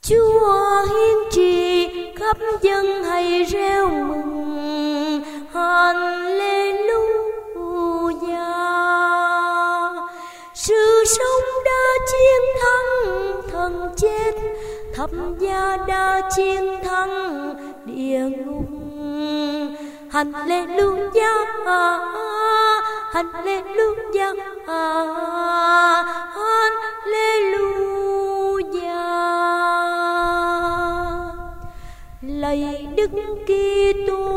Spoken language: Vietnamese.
Chúa hiên trì khắp dân hãy reo mừng Hallelujah. Sự sống đã chiến thắng thần chết, thập giá đã chiến thắng địa ngục. Hallelujah, Hallelujah, Hallelujah. Lạy Đức Kitô